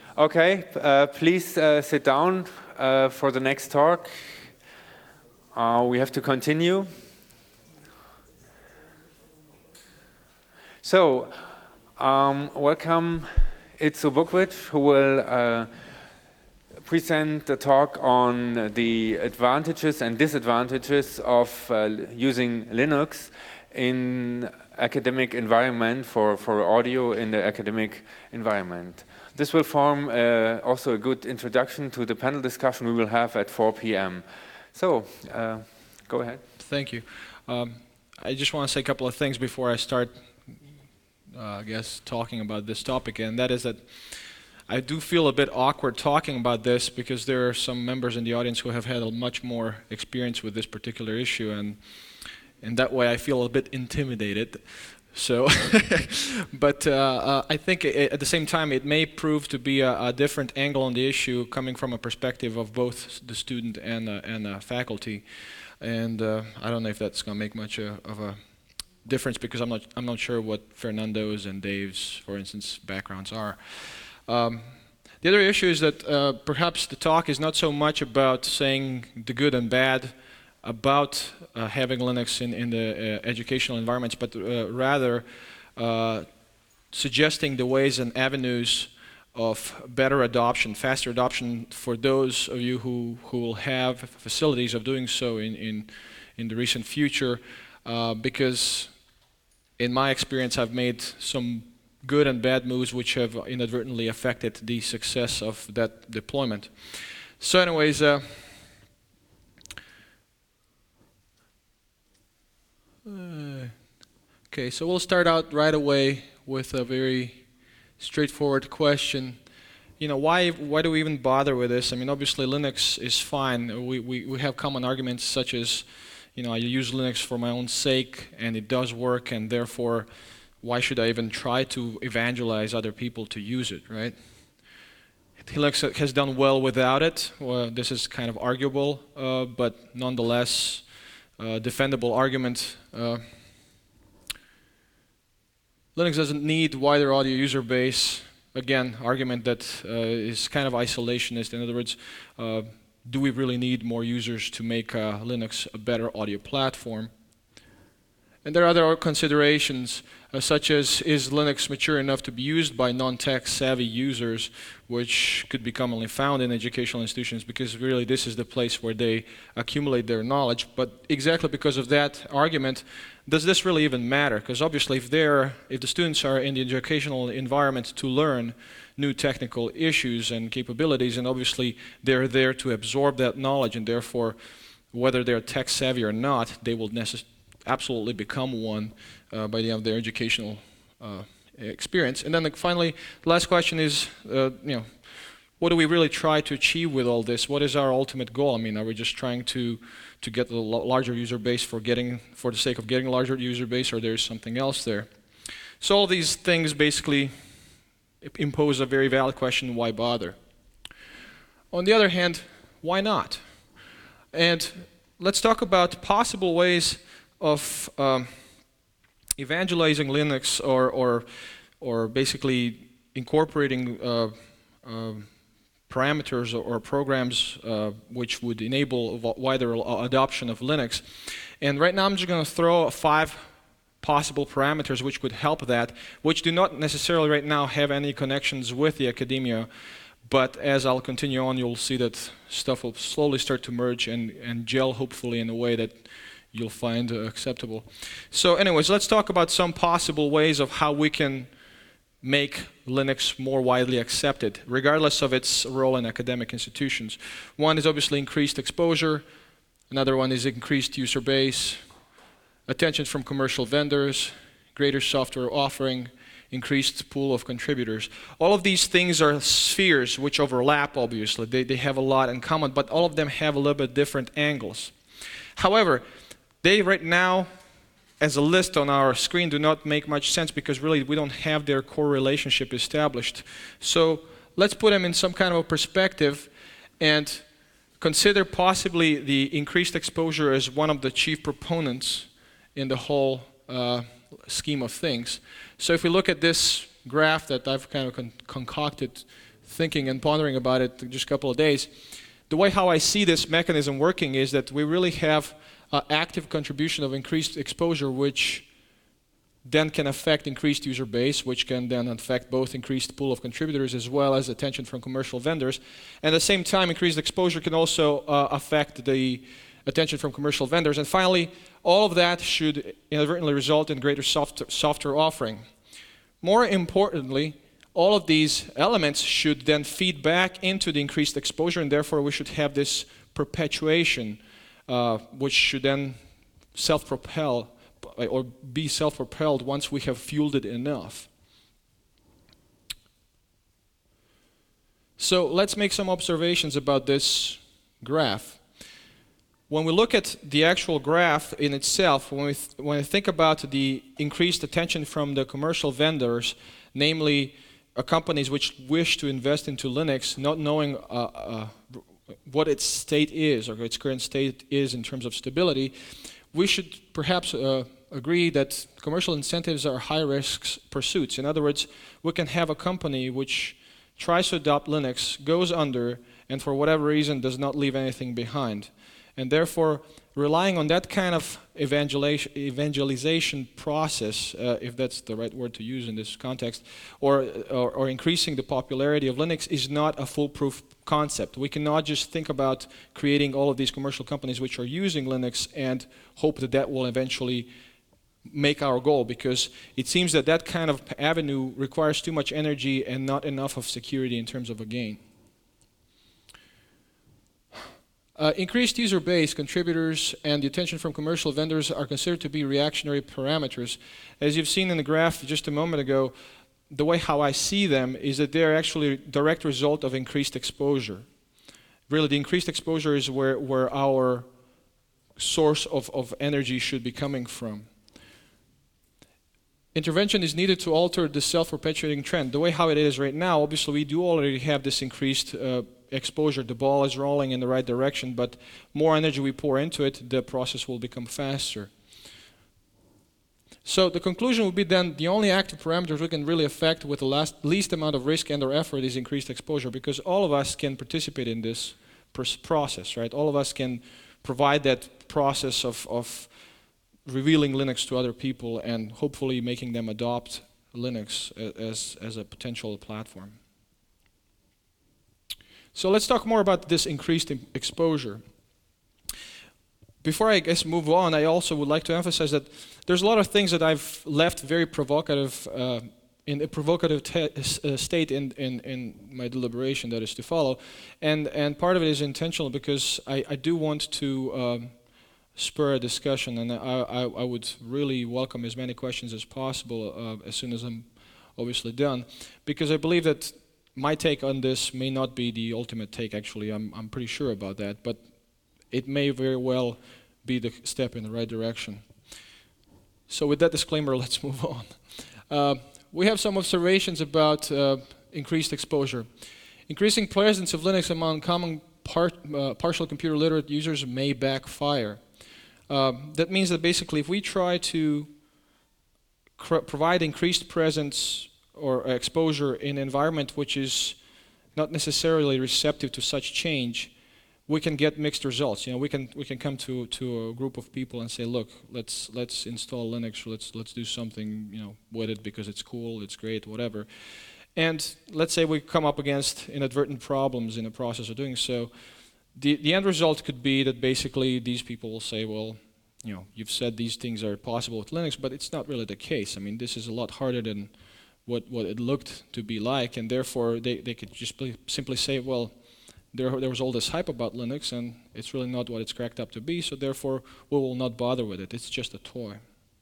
Okay, please sit down for the next talk. We have to continue. So, welcome Itzo Bukwit, who will present the talk on the advantages and disadvantages of using Linux in academic environment for audio in the academic environment. This will form also a good introduction to the panel discussion we will have at 4 p.m. So, go ahead. Thank you. I just want to say a couple of things before I start, I guess, talking about this topic, and that is that I do feel a bit awkward talking about this because there are some members in the audience who have had much more experience with this particular issue, and in that way I feel a bit intimidated. So, but I think at the same time it may prove to be a different angle on the issue coming from a perspective of both the student and faculty, and I don't know if that's going to make much of a difference because I'm not sure what Fernando's and Dave's, for instance, backgrounds are. The other issue is that perhaps the talk is not so much about saying the good and bad about having Linux in the educational environments, but rather suggesting the ways and avenues of better adoption, faster adoption for those of you who will have facilities of doing so in the recent future, because in my experience I've made some good and bad moves which have inadvertently affected the success of that deployment. So anyways, okay, so we'll start out right away with a very straightforward question. You know, why do we even bother with this? I mean, obviously Linux is fine. We have common arguments such as, you know, I use Linux for my own sake and it does work, and therefore why should I even try to evangelize other people to use it, right? Linux has done well without it. Well, this is kind of arguable, but nonetheless defendable argument. Linux doesn't need wider audio user base. Again, argument that is kind of isolationist. In other words, do we really need more users to make Linux a better audio platform? And there are other considerations, such as, is Linux mature enough to be used by non-tech savvy users, which could be commonly found in educational institutions, because really this is the place where they accumulate their knowledge. But exactly because of that argument, does this really even matter? Because obviously if the students are in the educational environment to learn new technical issues and capabilities, and obviously they're there to absorb that knowledge, and therefore whether they're tech savvy or not, they will absolutely become one by the end of their educational experience. And then finally, the last question is, you know, what do we really try to achieve with all this? What is our ultimate goal? I mean, are we just trying to get a larger user base for the sake of getting a larger user base, or there's something else there? So all these things basically impose a very valid question: why bother? On the other hand, why not? And let's talk about possible ways of evangelizing Linux, or basically incorporating parameters or programs which would enable wider adoption of Linux. And right now I'm just going to throw 5 possible parameters which could help that, which do not necessarily right now have any connections with the academia, but as I'll continue on, you'll see that stuff will slowly start to merge and gel, hopefully in a way that you'll find acceptable. So anyways, let's talk about some possible ways of how we can make Linux more widely accepted, regardless of its role in academic institutions. One is obviously increased exposure. Another one is increased user base, attention from commercial vendors, greater software offering, increased pool of contributors. All of these things are spheres which overlap, obviously. They have a lot in common, but all of them have a little bit different angles. However, they right now, as a list on our screen, do not make much sense because really we don't have their core relationship established. So let's put them in some kind of a perspective and consider possibly the increased exposure as one of the chief proponents in the whole scheme of things. So if we look at this graph that I've kind of concocted thinking and pondering about it just a couple of days, the way how I see this mechanism working is that we really have an active contribution of increased exposure, which then can affect increased user base, which can then affect both increased pool of contributors as well as attention from commercial vendors. And at the same time, increased exposure can also affect the attention from commercial vendors. And finally, all of that should inadvertently result in greater software offering. More importantly, all of these elements should then feed back into the increased exposure, and therefore we should have this perpetuation, which should then self-propel or be self-propelled once we have fueled it enough. So let's make some observations about this graph. When we look at the actual graph in itself, when we think about the increased attention from the commercial vendors, namely companies which wish to invest into Linux, not knowing what its state is or its current state is in terms of stability, we should perhaps agree that commercial incentives are high-risk pursuits. In other words, we can have a company which tries to adopt Linux, goes under, and for whatever reason does not leave anything behind. And therefore, relying on that kind of evangelization process, if that's the right word to use in this context, or increasing the popularity of Linux is not a foolproof concept. We cannot just think about creating all of these commercial companies which are using Linux and hope that that will eventually make our goal, because it seems that that kind of avenue requires too much energy and not enough of security in terms of a gain. Increased user base, contributors, and the attention from commercial vendors are considered to be reactionary parameters. As you've seen in the graph just a moment ago, the way how I see them is that they're actually a direct result of increased exposure. Really, the increased exposure is where our source of energy should be coming from. Intervention is needed to alter the self-perpetuating trend. The way how it is right now, obviously we do already have this increased exposure. The ball is rolling in the right direction, but more energy we pour into it, the process will become faster. So the conclusion would be then the only active parameters we can really affect with the least amount of risk and or effort is increased exposure, because all of us can participate in this process, right? All of us can provide that process of revealing Linux to other people and hopefully making them adopt Linux as a potential platform. So let's talk more about this increased exposure. Before I guess move on, I also would like to emphasize that there's a lot of things that I've left very provocative in a provocative state in my deliberation that is to follow, and part of it is intentional because I do want to spur a discussion, and I would really welcome as many questions as possible as soon as I'm obviously done, because I believe that my take on this may not be the ultimate take. Actually, I'm pretty sure about that, but it may very well be the step in the right direction. So with that disclaimer, let's move on. We have some observations about increased exposure. Increasing presence of Linux among common partial computer literate users may backfire. That means that basically if we try to provide increased presence or exposure in an environment which is not necessarily receptive to such change, we can get mixed results. You know, we can come to a group of people and say, look, let's install Linux, let's do something, you know, with it because it's cool, it's great, whatever. And let's say we come up against inadvertent problems in the process of doing so. The end result could be that basically these people will say, well, you know, you've said these things are possible with Linux, but it's not really the case. I mean, this is a lot harder than what it looked to be like, and therefore they could just simply say, well, there was all this hype about Linux, and it's really not what it's cracked up to be, so therefore we will not bother with it. It's just a toy.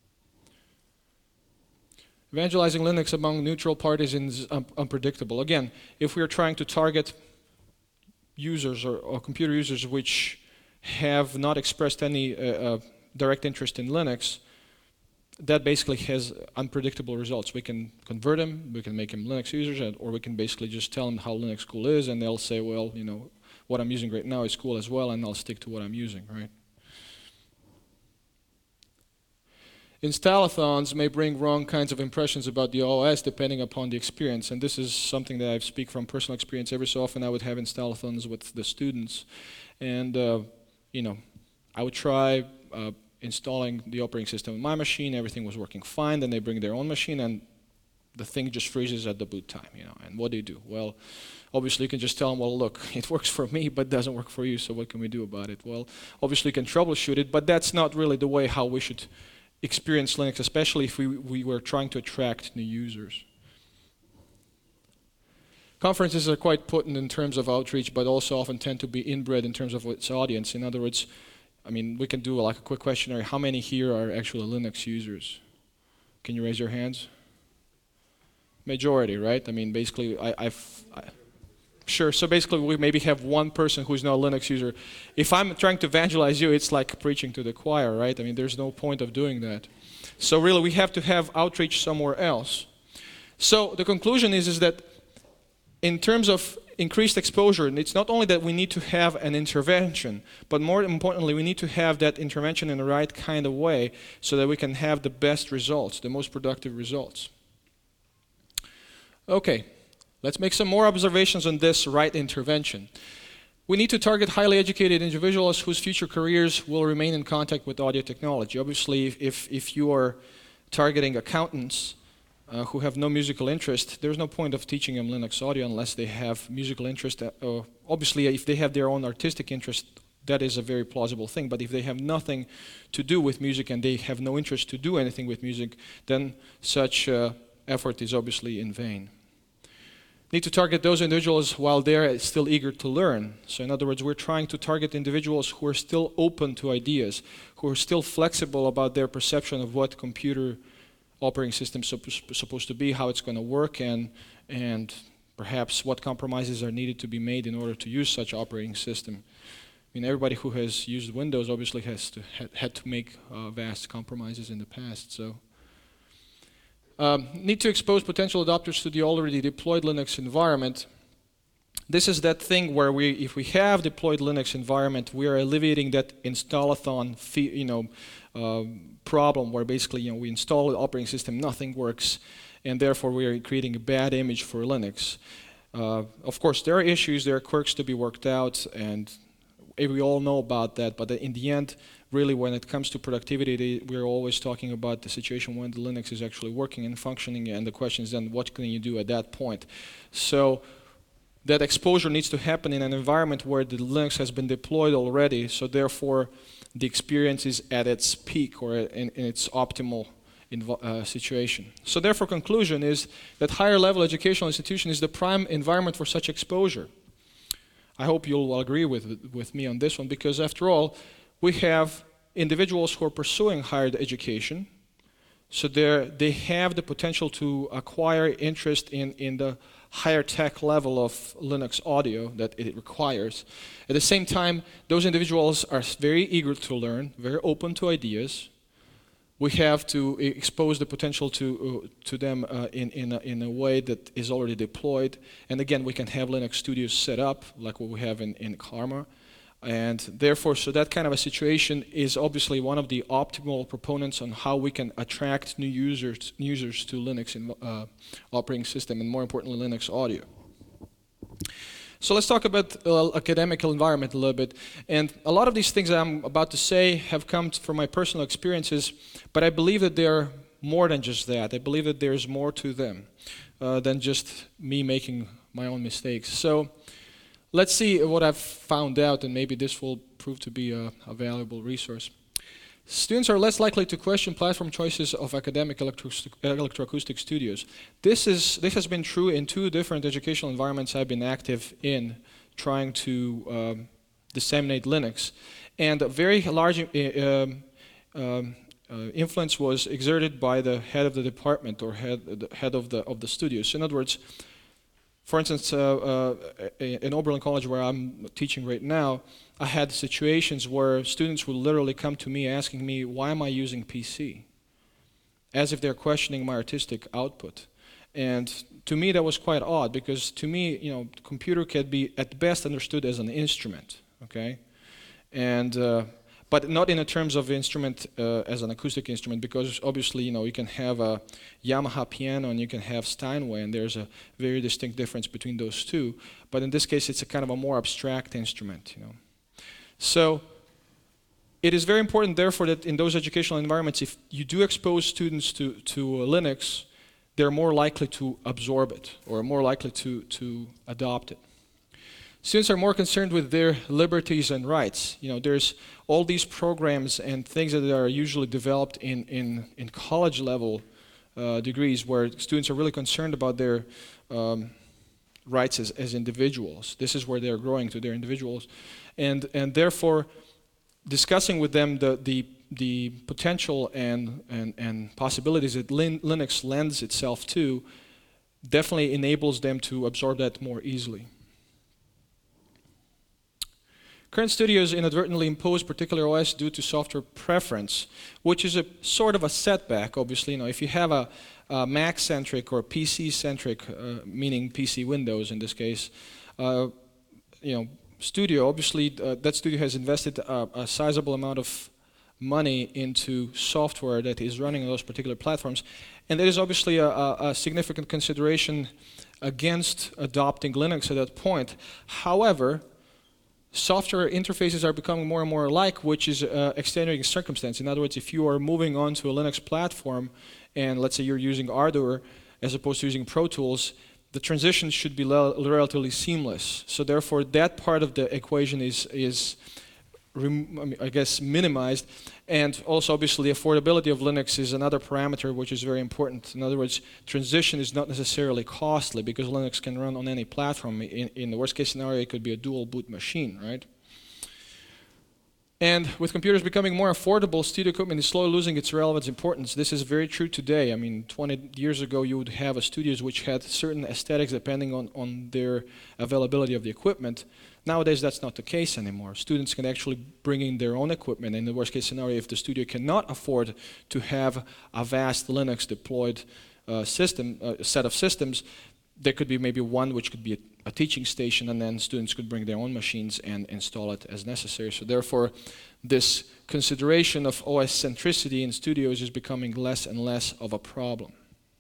Evangelizing Linux among neutral parties is unpredictable. Again, if we are trying to target users or computer users which have not expressed any direct interest in Linux, that basically has unpredictable results. We can convert them, we can make them Linux users, or we can basically just tell them how Linux cool is, and they'll say, well, you know, what I'm using right now is cool as well, and I'll stick to what I'm using, right? Installathons may bring wrong kinds of impressions about the OS depending upon the experience, and this is something that I speak from personal experience. Every so often I would have installathons with the students, and I would try installing the operating system on my machine. Everything was working fine. Then they bring their own machine, and the thing just freezes at the boot time. And what do? Well, obviously you can just tell them, well, look, it works for me, but doesn't work for you. So what can we do about it? Well, obviously you can troubleshoot it, but that's not really the way how we should experience Linux, especially if we were trying to attract new users. Conferences are quite potent in terms of outreach, but also often tend to be inbred in terms of its audience. In other words, we can do like a quick questionnaire. How many here are actually Linux users? Can you raise your hands? Majority, right? Basically, sure. So basically, we maybe have one person who's not a Linux user. If I'm trying to evangelize you, it's like preaching to the choir, right? There's no point of doing that. So really, we have to have outreach somewhere else. So the conclusion is that in terms of increased exposure, it's not only that we need to have an intervention, but more importantly, we need to have that intervention in the right kind of way so that we can have the best results, the most productive results. Okay, let's make some more observations on this right intervention. We need to target highly educated individuals whose future careers will remain in contact with audio technology. Obviously, if you are targeting accountants who have no musical interest, there's no point of teaching them Linux audio unless they have musical interest. Obviously, if they have their own artistic interest, that is a very plausible thing. But if they have nothing to do with music and they have no interest to do anything with music, then such effort is obviously in vain. Need to target those individuals while they're still eager to learn. So in other words, we're trying to target individuals who are still open to ideas, who are still flexible about their perception of what computer operating system is supposed to be, how it's going to work, and perhaps what compromises are needed to be made in order to use such operating system. Everybody who has used Windows obviously had to make vast compromises in the past. So. Need to expose potential adopters to the already deployed Linux environment. This is that thing where if we have deployed Linux environment, we are alleviating that installathon problem where basically we install the operating system, nothing works, and therefore we are creating a bad image for Linux. Of course, there are issues, there are quirks to be worked out, and we all know about that, but in the end, really when it comes to productivity, we're always talking about the situation when the Linux is actually working and functioning, and the question is then what can you do at that point? So that exposure needs to happen in an environment where the Linux has been deployed already, so therefore the experience is at its peak or in its optimal situation. So therefore conclusion is that higher level educational institution is the prime environment for such exposure. I hope you'll agree with me on this one, because after all, we have individuals who are pursuing higher education, so they have the potential to acquire interest in the higher tech level of Linux audio that it requires. At the same time, those individuals are very eager to learn, very open to ideas. We have to expose the potential to them in a way that is already deployed. And again, we can have Linux studios set up like what we have in Karma. And therefore, so that kind of a situation is obviously one of the optimal proponents on how we can attract new users to Linux operating system, and more importantly, Linux audio. So let's talk about academic environment a little bit. And a lot of these things that I'm about to say have come from my personal experiences, but I believe that they're more than just that. I believe that there's more to them than just me making my own mistakes. So let's see what I've found out, and maybe this will prove to be a valuable resource. Students are less likely to question platform choices of academic electroacoustic studios. This has been true in 2 different educational environments I've been active in, trying to disseminate Linux. And a very large influence was exerted by the head of the department, or head of the studios. In other words, for instance, in Oberlin College, where I'm teaching right now, I had situations where students would literally come to me asking me, why am I using PC? As if they're questioning my artistic output. And to me, that was quite odd, because to me, the computer can be at best understood as an instrument, okay? And but not in terms of instrument as an acoustic instrument, because obviously, you can have a Yamaha piano and you can have Steinway, and there's a very distinct difference between those two. But in this case, it's a kind of a more abstract instrument, So it is very important, therefore, that in those educational environments, if you do expose students to Linux, they're more likely to absorb it or more likely to adopt it. Students are more concerned with their liberties and rights. There's all these programs and things that are usually developed in college level degrees where students are really concerned about their rights as individuals. This is where they're growing to, their individuals. And therefore, discussing with them the potential and possibilities that Linux lends itself to definitely enables them to absorb that more easily. Current studios inadvertently impose particular OS due to software preference, which is a sort of a setback, obviously. If you have a Mac-centric or PC-centric, meaning PC Windows in this case, studio, obviously that studio has invested a sizable amount of money into software that is running on those particular platforms, and that is obviously a significant consideration against adopting Linux at that point. However, software interfaces are becoming more and more alike, which is extenuating circumstance. In other words, if you are moving on to a Linux platform, and let's say you're using Ardour as opposed to using Pro Tools, the transition should be relatively seamless. So therefore, that part of the equation is I guess, minimized. And also, obviously, affordability of Linux is another parameter which is very important. In other words, transition is not necessarily costly because Linux can run on any platform. In the worst case scenario, it could be a dual boot machine, right? And with computers becoming more affordable, studio equipment is slowly losing its relevance importance. This is very true today. I mean, 20 years ago, you would have studios which had certain aesthetics depending on their availability of the equipment. Nowadays, that's not the case anymore. Students can actually bring in their own equipment. In the worst case scenario, if the studio cannot afford to have a vast Linux deployed set of systems, there could be maybe one which could be a teaching station, and then students could bring their own machines and install it as necessary. So therefore, this consideration of OS centricity in studios is becoming less and less of a problem.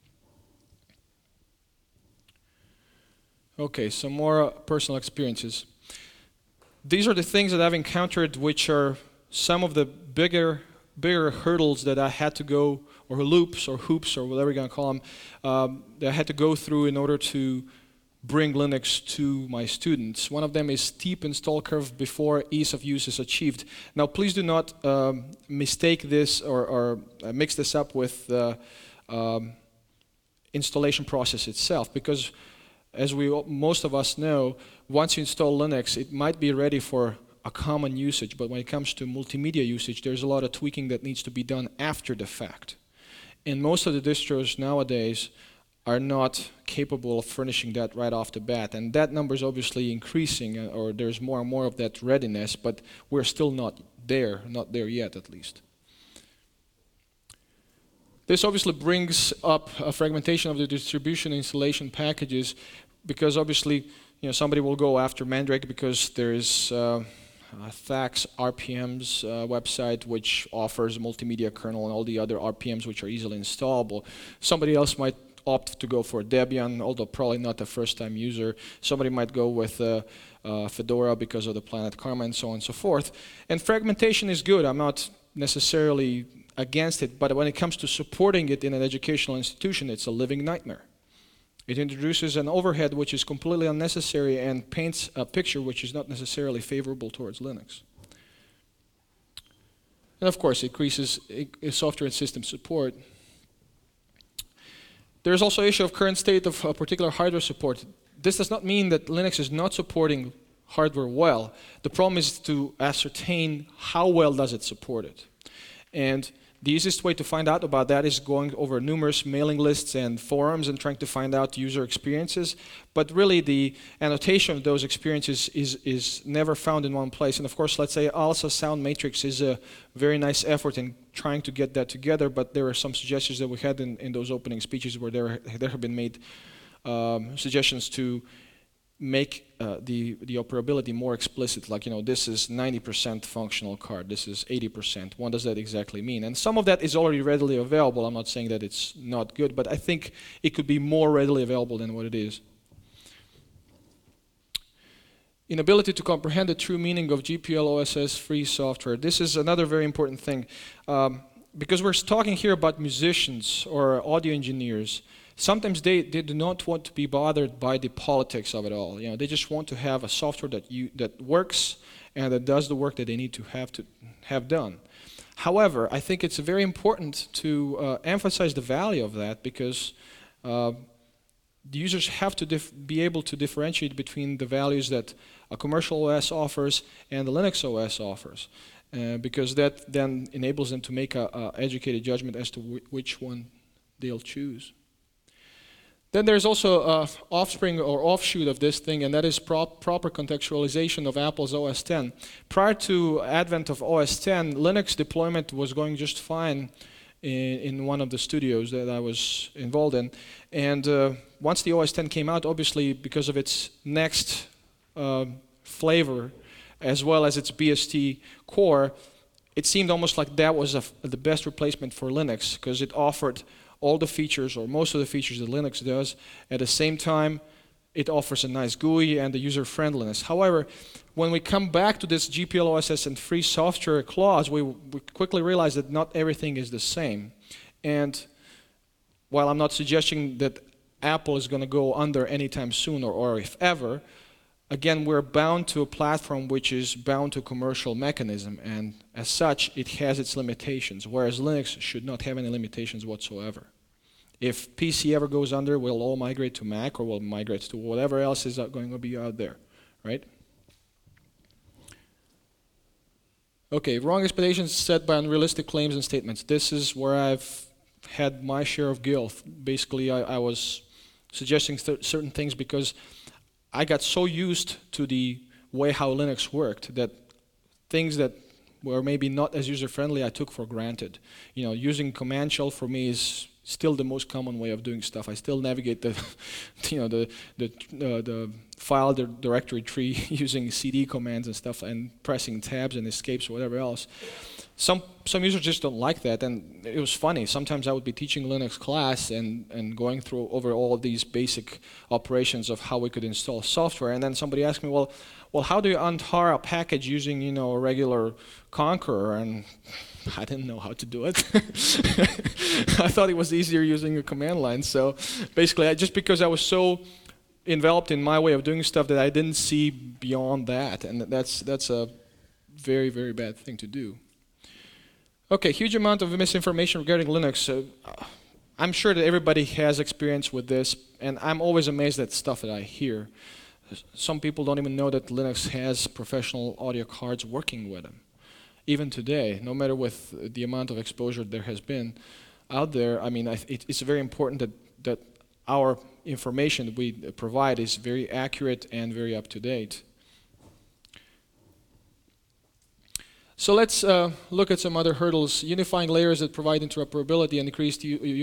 Okay, some more personal experiences. These are the things that I've encountered which are some of the bigger hurdles that I had to go, or loops or hoops or whatever you're going to call them, that I had to go through in order to bring Linux to my students. One of them is steep install curve before ease of use is achieved. Now please do not mistake this or mix this up with the installation process itself, because as most of us know, once you install Linux, it might be ready for a common usage, but when it comes to multimedia usage, there's a lot of tweaking that needs to be done after the fact. And most of the distros nowadays are not capable of furnishing that right off the bat. And that number is obviously increasing, or there's more and more of that readiness, but we're still not there yet at least. This obviously brings up a fragmentation of the distribution installation packages, because obviously somebody will go after Mandrake because there is Thax RPM's website, which offers multimedia kernel and all the other RPMs which are easily installable. Somebody else might opt to go for Debian, although probably not a first-time user. Somebody might go with Fedora because of the Planet Karma and so on and so forth. And fragmentation is good. I'm not necessarily against it, but when it comes to supporting it in an educational institution, it's a living nightmare. It introduces an overhead which is completely unnecessary and paints a picture which is not necessarily favorable towards Linux. And of course, it increases software and system support. There is also an issue of current state of particular hardware support. This does not mean that Linux is not supporting hardware well. The problem is to ascertain how well does it support it. And the easiest way to find out about that is going over numerous mailing lists and forums and trying to find out user experiences. But really, the annotation of those experiences is never found in one place. And of course, let's say ALSA Sound Matrix is a very nice effort in trying to get that together, but there are some suggestions that we had in those opening speeches where there have been made suggestions to make the operability more explicit, like, this is 90% functional card, this is 80%. What does that exactly mean? And some of that is already readily available. I'm not saying that it's not good, but I think it could be more readily available than what it is. Inability to comprehend the true meaning of GPL OSS free software. This is another very important thing. Because we're talking here about musicians or audio engineers, sometimes they do not want to be bothered by the politics of it all. They just want to have a software that works and that does the work that they need to have done. However, I think it's very important to emphasize the value of that, because the users have to be able to differentiate between the values that a commercial OS offers and the Linux OS offers, because that then enables them to make an educated judgment as to which one they'll choose. Then there's also an offspring or offshoot of this thing, and that is proper contextualization of Apple's OS X. Prior to advent of OS X, Linux deployment was going just fine in one of the studios that I was involved in. And once the OS X came out, obviously because of its next flavor, as well as its BST core, it seemed almost like that was the best replacement for Linux, because it offered all the features, or most of the features that Linux does. At the same time, it offers a nice GUI and the user friendliness. However, when we come back to this GPL OSS and free software clause, we quickly realize that not everything is the same. And while I'm not suggesting that Apple is going to go under anytime soon, or if ever, again, we're bound to a platform which is bound to commercial mechanism, and as such, it has its limitations, whereas Linux should not have any limitations whatsoever. If PC ever goes under, we'll all migrate to Mac, or we'll migrate to whatever else is going to be out there, right? Okay, wrong expectations set by unrealistic claims and statements. This is where I've had my share of guilt. Basically, I was suggesting certain things because I got so used to the way how Linux worked that things that were maybe not as user-friendly I took for granted. Using command shell for me is still the most common way of doing stuff. I still navigate the file directory tree using CD commands and stuff, and pressing tabs and escapes or whatever else. Some users just don't like that, and it was funny. Sometimes I would be teaching Linux class and going through over all of these basic operations of how we could install software, and then somebody asked me, well, how do you untar a package using a regular Conqueror? And I didn't know how to do it. I thought it was easier using a command line. So basically, just because I was so enveloped in my way of doing stuff that I didn't see beyond that, and that's a very, very bad thing to do. Okay, huge amount of misinformation regarding Linux. I'm sure that everybody has experience with this, and I'm always amazed at stuff that I hear. Some people don't even know that Linux has professional audio cards working with them. Even today, no matter with the amount of exposure there has been out there, I mean, it's very important that our information that we provide is very accurate and very up to date. So let's look at some other hurdles. Unifying layers that provide interoperability and increased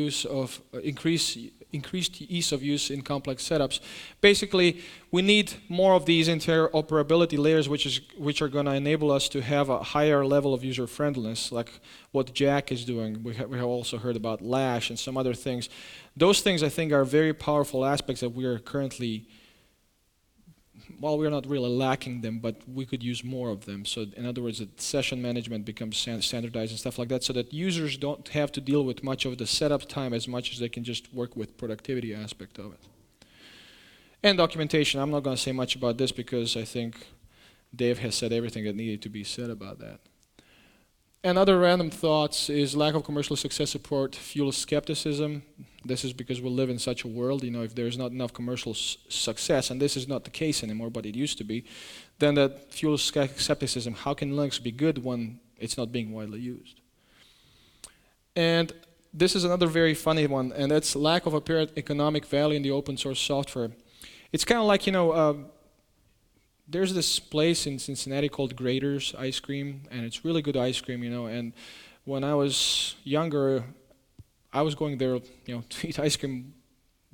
ease of use in complex setups. Basically, we need more of these interoperability layers, which are going to enable us to have a higher level of user friendliness, like what Jack is doing. We have also heard about Lash and some other things. Those things, I think, are very powerful aspects that we are currently, well, we're not really lacking them, but we could use more of them. So in other words, that session management becomes standardized and stuff like that, so that users don't have to deal with much of the setup time as much as they can just work with productivity aspect of it. And documentation. I'm not going to say much about this because I think Dave has said everything that needed to be said about that. And other random thoughts is lack of commercial success support fuels skepticism. This is because we live in such a world, if there's not enough commercial success, and this is not the case anymore, but it used to be, then that fuels skepticism. How can Linux be good when it's not being widely used? And this is another very funny one, and that's lack of apparent economic value in the open source software. It's kind of like, there's this place in Cincinnati called Grater's Ice Cream, and it's really good ice cream, and when I was younger, I was going there, to eat ice cream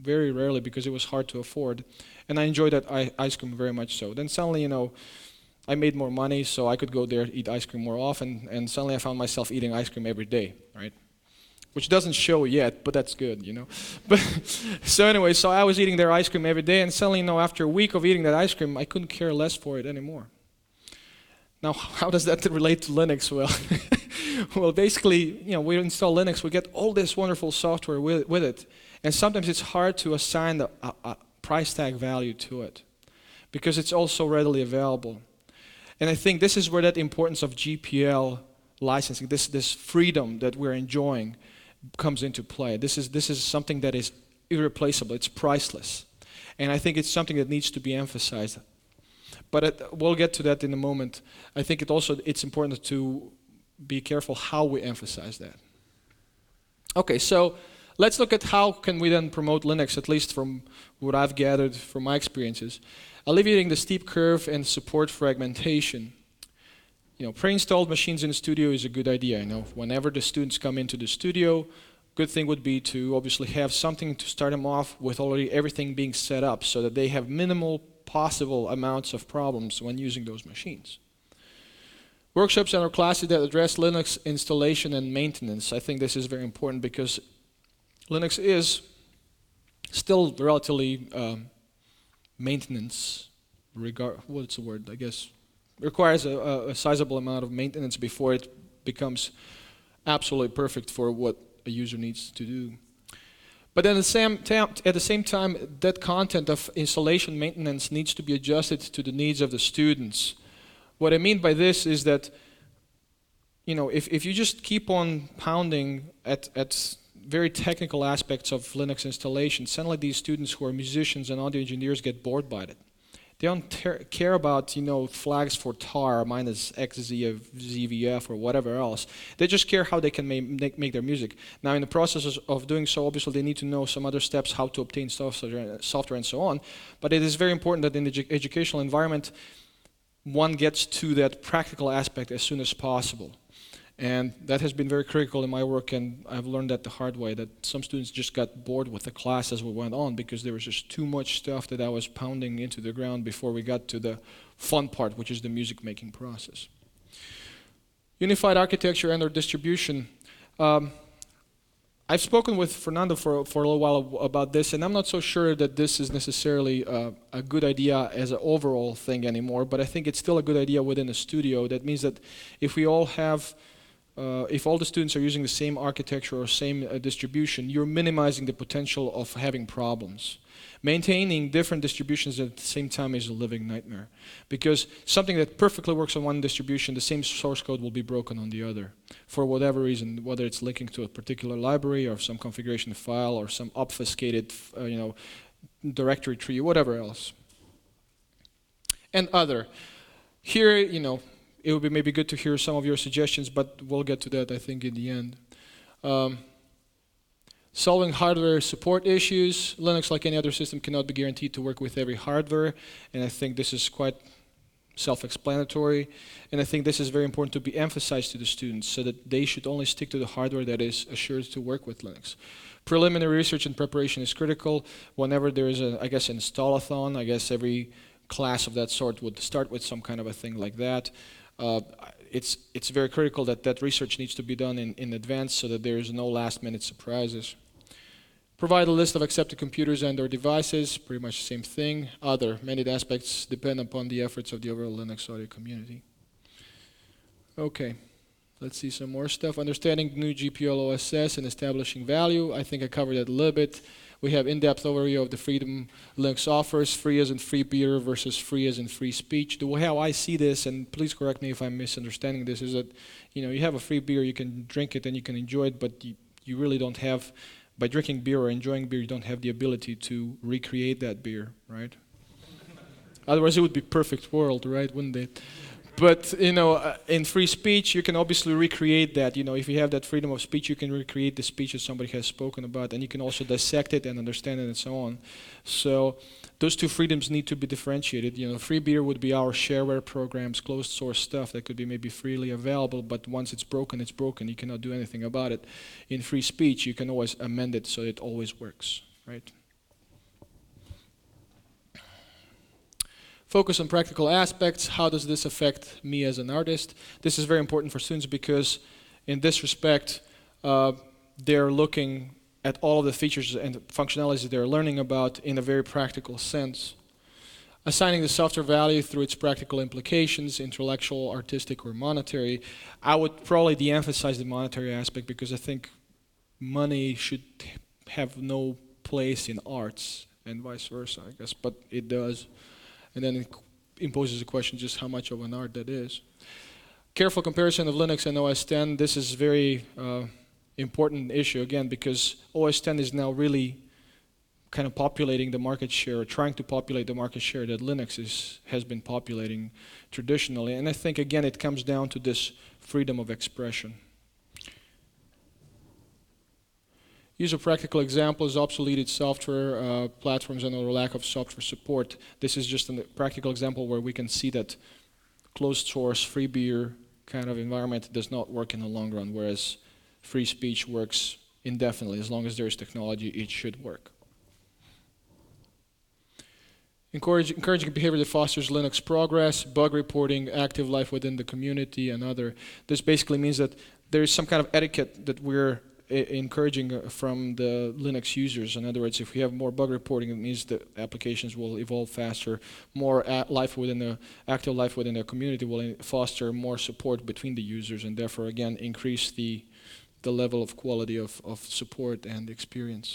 very rarely because it was hard to afford. And I enjoyed that ice cream very much so. Then suddenly, I made more money, so I could go there eat ice cream more often, and suddenly I found myself eating ice cream every day, right? Which doesn't show yet, but that's good, But so anyway, so I was eating their ice cream every day, and suddenly, after a week of eating that ice cream, I couldn't care less for it anymore. Now, how does that relate to Linux? Well, well, basically, we install Linux, we get all this wonderful software with it, and sometimes it's hard to assign a price tag value to it because it's also readily available. And I think this is where that importance of GPL licensing, this freedom that we're enjoying, comes into play. This is something that is irreplaceable. It's priceless, and I think it's something that needs to be emphasized. But we'll get to that in a moment. I think it's important to be careful how we emphasize that. Okay, so let's look at how can we then promote Linux, at least from what I've gathered from my experiences. Alleviating the steep curve and support fragmentation. Pre-installed machines in the studio is a good idea. Whenever the students come into the studio, good thing would be to obviously have something to start them off with already everything being set up so that they have minimal possible amounts of problems when using those machines. Workshops and/or classes that address Linux installation and maintenance. I think this is very important because Linux is still relatively maintenance, what's the word, I guess, requires a sizable amount of maintenance before it becomes absolutely perfect for what a user needs to do. But at the same time, that content of installation maintenance needs to be adjusted to the needs of the students. What I mean by this is that, if you just keep on pounding at very technical aspects of Linux installation, suddenly these students who are musicians and audio engineers get bored by it. They don't care about, flags for tar minus XZ of ZVF or whatever else. They just care how they can make their music. Now, in the process of doing so, obviously they need to know some other steps, how to obtain software and so on. But it is very important that in the educational environment, one gets to that practical aspect as soon as possible. And that has been very critical in my work, and I've learned that the hard way, that some students just got bored with the class as we went on because there was just too much stuff that I was pounding into the ground before we got to the fun part, which is the music making process. Unified architecture and/or distribution. I've spoken with Fernando for a little while about this, and I'm not so sure that this is necessarily a good idea as an overall thing anymore, but I think it's still a good idea within a studio. That means that if we all have if all the students are using the same architecture or same distribution, you're minimizing the potential of having problems. Maintaining different distributions at the same time is a living nightmare, because something that perfectly works on one distribution, the same source code will be broken on the other, for whatever reason, whether it's linking to a particular library or some configuration file or some obfuscated directory tree, whatever else. And other. Here, it would be maybe good to hear some of your suggestions, but we'll get to that, I think, in the end. Solving hardware support issues. Linux, like any other system, cannot be guaranteed to work with every hardware, and I think this is quite self-explanatory. And I think this is very important to be emphasized to the students, so that they should only stick to the hardware that is assured to work with Linux. Preliminary research and preparation is critical. Whenever there is an install-a-thon, I guess every class of that sort would start with some kind of a thing like that. It's very critical that research needs to be done in advance so that there is no last-minute surprises. Provide a list of accepted computers and/or devices, pretty much the same thing. Other, many aspects depend upon the efforts of the overall Linux audio community. Okay, let's see some more stuff. Understanding GNU GPL OSS and establishing value. I think I covered that a little bit. We have in-depth overview of the freedom Linux offers, free as in free beer versus free as in free speech. The way how I see this, and please correct me if I'm misunderstanding this, is that you have a free beer, you can drink it and you can enjoy it, but you really don't have, by drinking beer or enjoying beer, you don't have the ability to recreate that beer, right? Otherwise it would be perfect world, right, wouldn't it? But, in free speech, you can obviously recreate that. If you have that freedom of speech, you can recreate the speech that somebody has spoken about, and you can also dissect it and understand it and so on. So those two freedoms need to be differentiated. Free beer would be our shareware programs, closed source stuff that could be maybe freely available, but once it's broken, it's broken. You cannot do anything about it. In free speech, you can always amend it so it always works, right? Focus on practical aspects. How does this affect me as an artist? This is very important for students because in this respect, they're looking at all of the features and functionalities they're learning about in a very practical sense. Assigning the software value through its practical implications, intellectual, artistic, or monetary. I would probably de-emphasize the monetary aspect because I think money should have no place in arts and vice versa, I guess, but it does. And then it imposes a question just how much of an art that is. Careful comparison of Linux and OS X. This is very important issue again because OS X is now really kind of populating the market share, or trying to populate the market share that Linux has been populating traditionally. And I think again it comes down to this freedom of expression. Use of practical examples, obsoleted software platforms and or lack of software support. This is just a practical example where we can see that closed source, free beer kind of environment does not work in the long run, whereas free speech works indefinitely. As long as there is technology, it should work. Encouraging behavior that fosters Linux progress, bug reporting, active life within the community, and other. This basically means that there is some kind of etiquette that we're encouraging from the Linux users. In other words, if we have more bug reporting, it means that applications will evolve faster. More life within the active life within the community will foster more support between the users, and therefore, again, increase the level of quality of support and experience.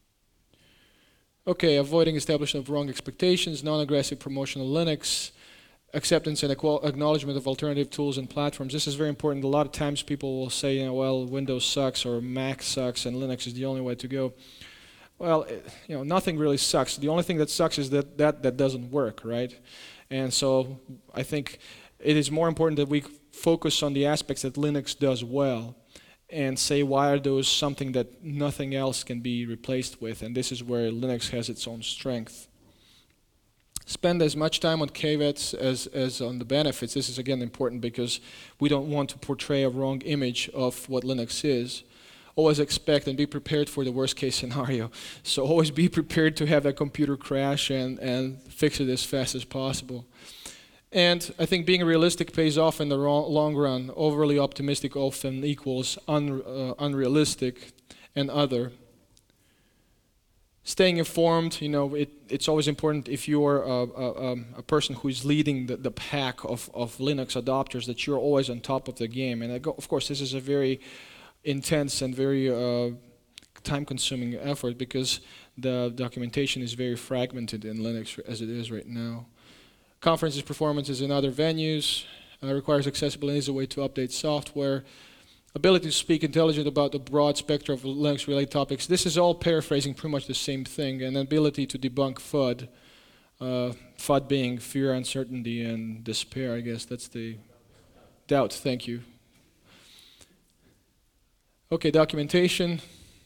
Okay, avoiding establishment of wrong expectations, non-aggressive promotion of Linux, acceptance and acknowledgement of alternative tools and platforms. This is very important. A lot of times people will say, you know, well, Windows sucks or Mac sucks and Linux is the only way to go. Well, you know, nothing really sucks. The only thing that sucks is that doesn't work, right? And so I think it is more important that we focus on the aspects that Linux does well and say why are those something that nothing else can be replaced with, and this is where Linux has its own strength. Spend as much time on caveats as on the benefits. This is again important because we don't want to portray a wrong image of what Linux is. Always expect and be prepared for the worst case scenario. So always be prepared to have that computer crash and fix it as fast as possible. And I think being realistic pays off in the long run. Overly optimistic often equals unrealistic and other. Staying informed, you know, it's always important if you're a person who is leading the pack of Linux adopters that you're always on top of the game. And of course, this is a very intense and very time-consuming effort because the documentation is very fragmented in Linux as it is right now. Conferences, performances, and other venues requires accessible and easy way to update software. Ability to speak intelligent about the broad spectrum of Linux-related topics. This is all paraphrasing pretty much the same thing. And ability to debunk FUD. FUD being fear, uncertainty, and despair, I guess. That's the doubt. Thank you. Okay, documentation.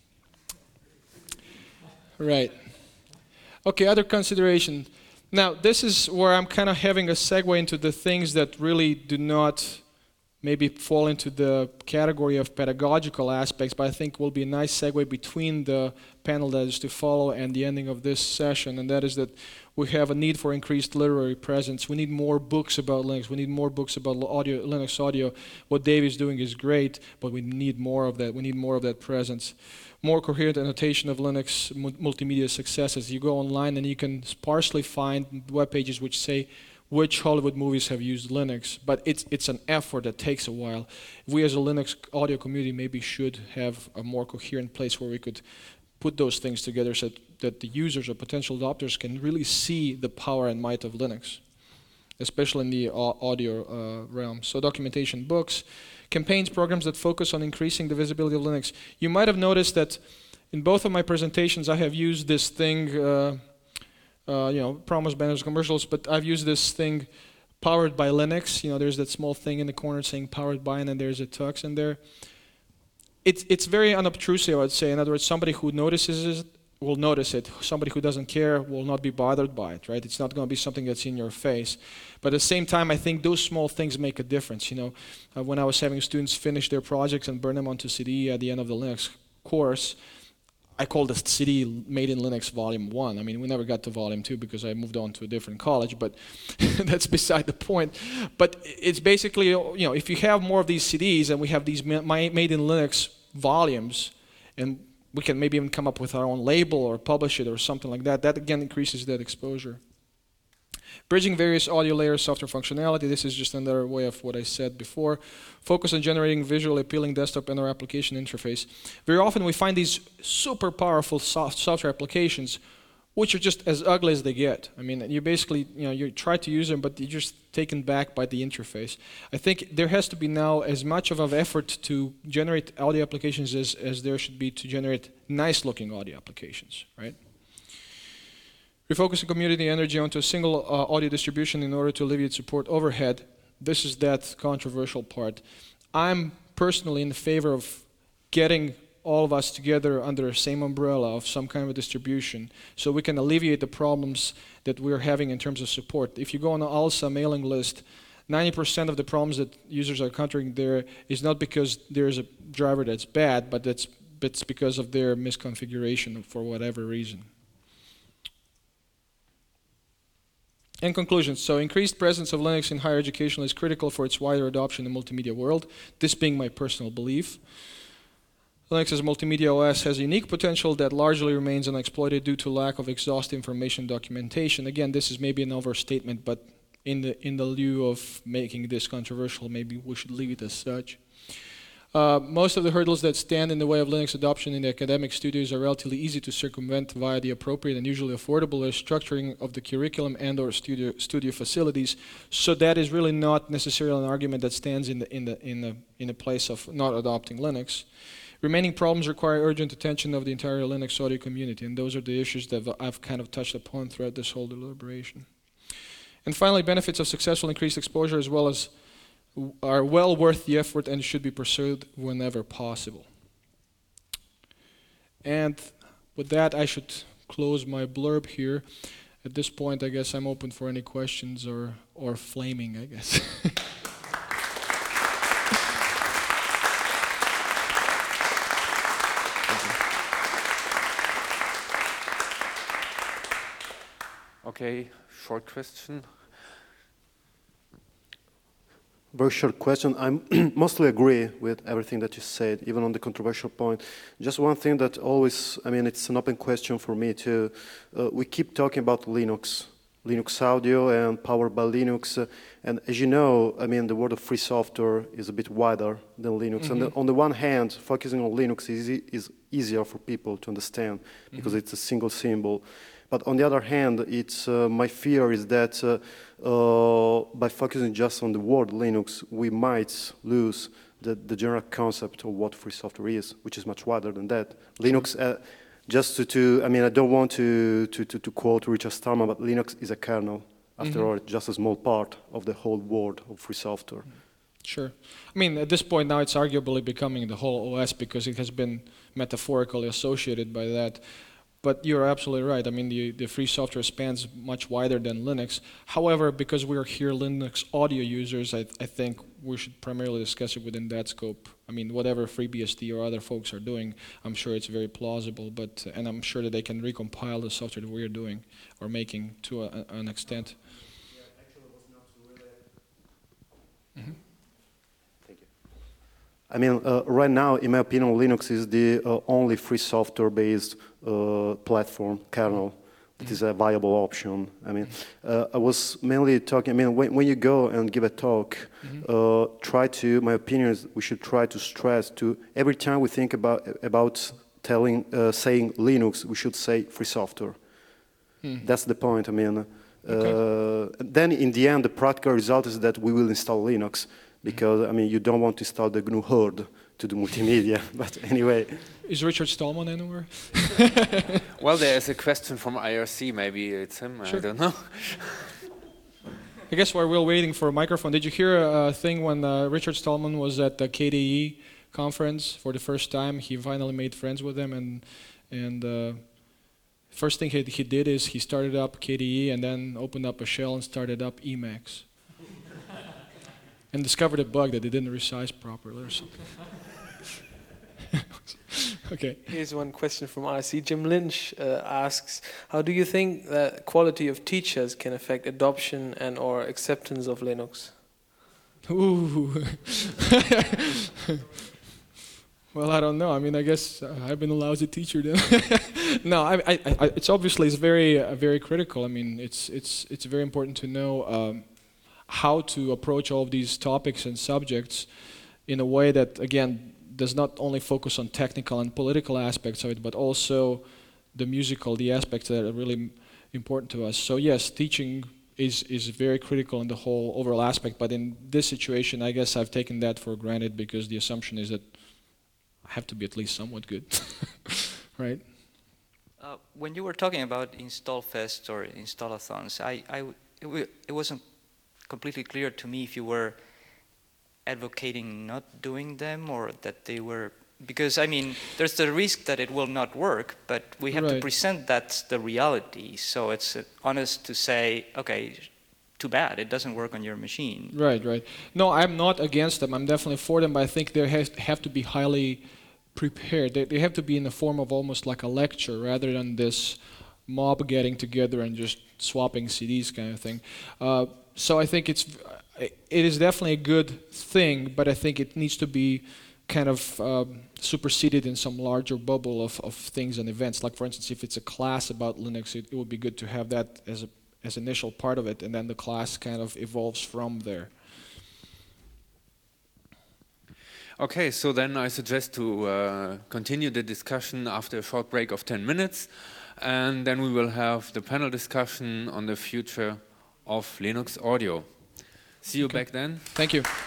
Right. Okay, other consideration. Now, this is where I'm kind of having a segue into the things that really do not maybe fall into the category of pedagogical aspects, but I think will be a nice segue between the panel that is to follow and the ending of this session, and that is that we have a need for increased literary presence. We need more books about Linux. We need more books about audio, Linux audio. What Dave is doing is great, but we need more of that. We need more of that presence. More coherent annotation of Linux multimedia successes. You go online and you can sparsely find web pages which say which Hollywood movies have used Linux, but it's an effort that takes a while. We as a Linux audio community maybe should have a more coherent place where we could put those things together so that the users or potential adopters can really see the power and might of Linux, especially in the audio realm. So documentation, books, campaigns, programs that focus on increasing the visibility of Linux. You might have noticed that in both of my presentations I have used this thing, you know, promos, banners, commercials, but I've used this thing powered by Linux. You know, there's that small thing in the corner saying powered by, and then there's a tux in there. It's very unobtrusive, I would say. In other words, somebody who notices it will notice it. Somebody who doesn't care will not be bothered by it, right? It's not going to be something that's in your face. But at the same time, I think those small things make a difference. You know, when I was having students finish their projects and burn them onto CD at the end of the Linux course, I call the CD Made in Linux Volume 1. I mean, we never got to Volume 2 because I moved on to a different college, but that's beside the point. But it's basically, if you have more of these CDs and we have these Made in Linux volumes, and we can maybe even come up with our own label or publish it or something like that, that again increases that exposure. Bridging various audio layers, software functionality. This is just another way of what I said before. Focus on generating visually appealing desktop and/or application interface. Very often we find these super powerful software applications which are just as ugly as they get. I mean, you basically, you try to use them, but you're just taken back by the interface. I think there has to be now as much of an effort to generate audio applications as there should be to generate nice-looking audio applications, right? Refocusing community energy onto a single audio distribution in order to alleviate support overhead. This is that controversial part. I'm personally in favor of getting all of us together under the same umbrella of some kind of a distribution so we can alleviate the problems that we're having in terms of support. If you go on the ALSA mailing list, 90% of the problems that users are encountering there is not because there's a driver that's bad, but it's because of their misconfiguration for whatever reason. In conclusion, so increased presence of Linux in higher education is critical for its wider adoption in the multimedia world, this being my personal belief. Linux as a multimedia OS has unique potential that largely remains unexploited due to lack of exhaustive information documentation. Again, this is maybe an overstatement, but in the lieu of making this controversial, maybe we should leave it as such. Most of the hurdles that stand in the way of Linux adoption in the academic studios are relatively easy to circumvent via the appropriate and usually affordable restructuring of the curriculum and/or studio facilities. So that is really not necessarily an argument that stands in the place of not adopting Linux. Remaining problems require urgent attention of the entire Linux audio community, and those are the issues that I've kind of touched upon throughout this whole deliberation. And finally, benefits of successful increased exposure as well as are well worth the effort and should be pursued whenever possible. And with that, I should close my blurb here. At this point, I guess I'm open for any questions or flaming, I guess. Okay, short question. Very short question. I mostly agree with everything that you said, even on the controversial point. Just one thing that always, it's an open question for me too. We keep talking about Linux audio and powered by Linux. And as you know, the world of free software is a bit wider than Linux. Mm-hmm. And on the one hand, focusing on Linux is easier for people to understand because it's a single symbol. But on the other hand, it's my fear is that by focusing just on the word Linux, we might lose the general concept of what free software is, which is much wider than that. Linux, just to I don't want to quote Richard Stallman, but Linux is a kernel. After all, it's just a small part of the whole world of free software. Sure. At this point now, it's arguably becoming the whole OS because it has been metaphorically associated by that. But you're absolutely right. The free software spans much wider than Linux. However, because we are here Linux audio users, I think we should primarily discuss it within that scope. Whatever FreeBSD or other folks are doing, I'm sure it's very plausible, and I'm sure that they can recompile the software that we're doing or making to an extent. Yeah, actually, it was not really. Thank you. Right now, in my opinion, Linux is the only free software-based platform kernel that is a viable option. I was mainly talking. When you go and give a talk, my opinion is we should try to stress to every time we think about saying Linux, we should say free software. That's the point. Okay. Then in the end, the practical result is that we will install Linux. Because, you don't want to install the GNU Horde to do multimedia. But anyway. Is Richard Stallman anywhere? Well, there is a question from IRC. Maybe it's him. Sure. I don't know. I guess while we're waiting for a microphone, did you hear a thing when Richard Stallman was at the KDE conference for the first time? He finally made friends with them. And first thing he did is he started up KDE and then opened up a shell and started up Emacs. And discovered a bug that it didn't resize properly or something. Okay. Here's one question from RC. Jim Lynch asks, how do you think that quality of teachers can affect adoption and or acceptance of Linux? Ooh. Well, I don't know. I mean, I guess I've been a lousy teacher then. No, it's obviously very critical. I mean, it's very important to know how to approach all of these topics and subjects in a way that, again, does not only focus on technical and political aspects of it, but also the musical, the aspects that are really important to us. So yes, teaching is very critical in the whole overall aspect, but in this situation, I guess I've taken that for granted because the assumption is that I have to be at least somewhat good, right? When you were talking about install fest or installathons, it wasn't completely clear to me if you were advocating not doing them or that they were, because I mean there's the risk that it will not work, but we have to present that's the reality, so it's honest to say, okay, too bad, it doesn't work on your machine. Right. No, I'm not against them, I'm definitely for them, but I think they have to be highly prepared. They have to be in the form of almost like a lecture rather than this mob getting together and just swapping CDs kind of thing. So I think it is definitely a good thing, but I think it needs to be kind of superseded in some larger bubble of things and events. Like for instance, if it's a class about Linux, it would be good to have that as initial part of it, and then the class kind of evolves from there. Okay, so then I suggest to continue the discussion after a short break of 10 minutes, and then we will have the panel discussion on the future of Linux audio. See you back then. Thank you.